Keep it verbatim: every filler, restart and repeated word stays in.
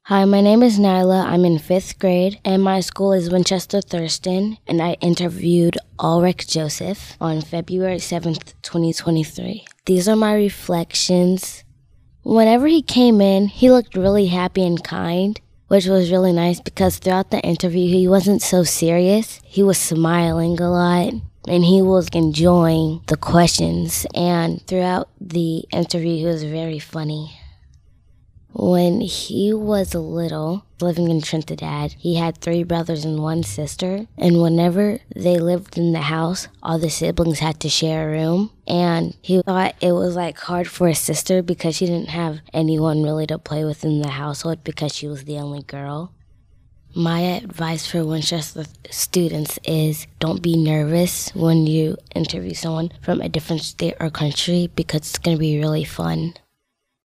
Hi, my name is Nyla. I'm in fifth grade, and my school is Winchester Thurston, and I interviewed Ulrich Joseph on February seventh, twenty twenty-three. These are my reflections. Whenever he came in, he looked really happy and kind, which was really nice because throughout the interview, he wasn't so serious. He was smiling a lot, and he was enjoying the questions, and throughout the interview, he was very funny. When he was little, living in Trinidad, he had three brothers and one sister. And whenever they lived in the house, all the siblings had to share a room. And he thought it was like hard for his sister because she didn't have anyone really to play with in the household because she was the only girl. My advice for Winchester students is don't be nervous when you interview someone from a different state or country because it's going to be really fun.